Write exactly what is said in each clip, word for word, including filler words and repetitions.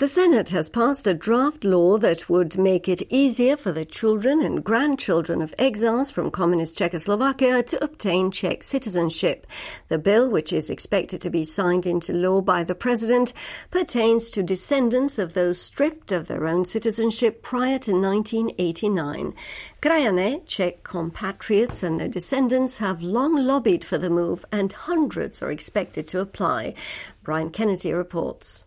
The Senate has passed a draft law that would make it easier for the children and grandchildren of exiles from communist Czechoslovakia to obtain Czech citizenship. The bill, which is expected to be signed into law by the president, pertains to descendants of those stripped of their own citizenship prior to nineteen eighty-nine. Krajané, Czech compatriots and their descendants, have long lobbied for the move, and hundreds are expected to apply. Brian Kennedy reports.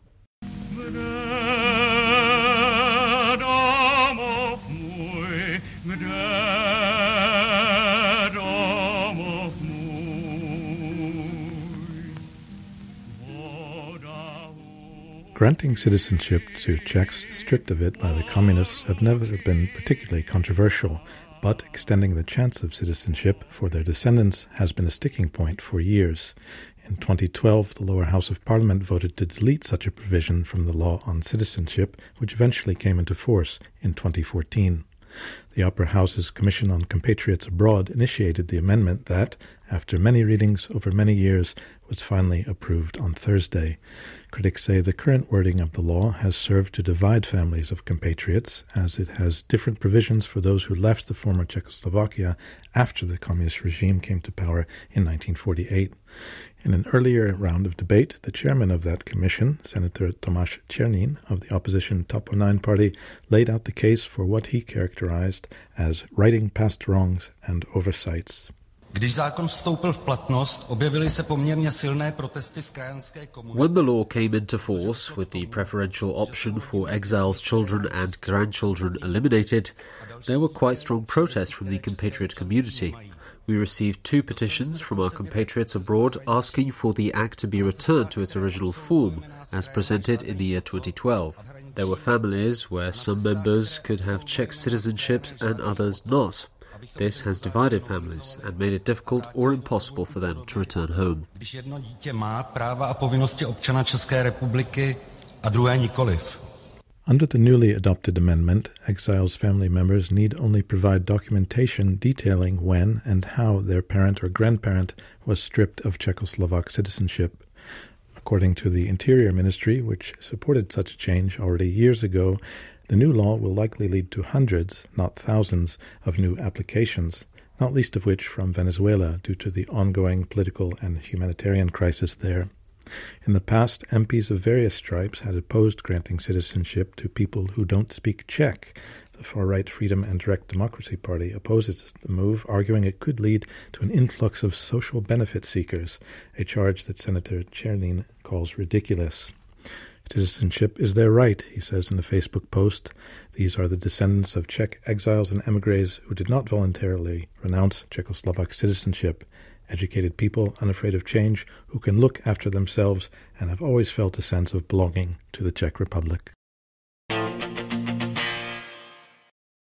Granting citizenship to Czechs stripped of it by the communists have never been particularly controversial, but extending the chance of citizenship for their descendants has been a sticking point for years. In twenty twelve, the lower house of parliament voted to delete such a provision from the law on citizenship, which eventually came into force in twenty fourteen. The upper house's Commission on Compatriots Abroad initiated the amendment that, after many readings over many years, was finally approved on Thursday. Critics say the current wording of the law has served to divide families of compatriots, as it has different provisions for those who left the former Czechoslovakia after the communist regime came to power in nineteen forty-eight. In an earlier round of debate, the chairman of that commission, Senator Tomáš Černín of the opposition T O P O nine party, laid out the case for what he characterized as righting past wrongs and oversights. Když zákon vstoupil v platnost, objevily se poměrně silné protesty z krajanské komunity. When the law came into force, with the preferential option for exiles' children and grandchildren eliminated, there were quite strong protests from the compatriot community. We received two petitions from our compatriots abroad asking for the Act to be returned to its original form, as presented in the year twenty twelve. There were families where some members could have Czech citizenship and others not. This has divided families and made it difficult or impossible for them to return home. Když jedno dítě má práva a povinnosti občana České republiky a druhé nikoliv. Under the newly adopted amendment, exiles' family members need only provide documentation detailing when and how their parent or grandparent was stripped of Czechoslovak citizenship. According to the Interior Ministry, which supported such a change already years ago, the new law will likely lead to hundreds, not thousands, of new applications, not least of which from Venezuela due to the ongoing political and humanitarian crisis there. In the past, M Ps of various stripes had opposed granting citizenship to people who don't speak Czech. The far-right Freedom and Direct Democracy Party opposes the move, arguing it could lead to an influx of social benefit seekers, a charge that Senator Černín calls ridiculous. Citizenship is their right, he says in a Facebook post. These are the descendants of Czech exiles and émigrés who did not voluntarily renounce Czechoslovak citizenship. Educated people, unafraid of change, who can look after themselves and have always felt a sense of belonging to the Czech Republic.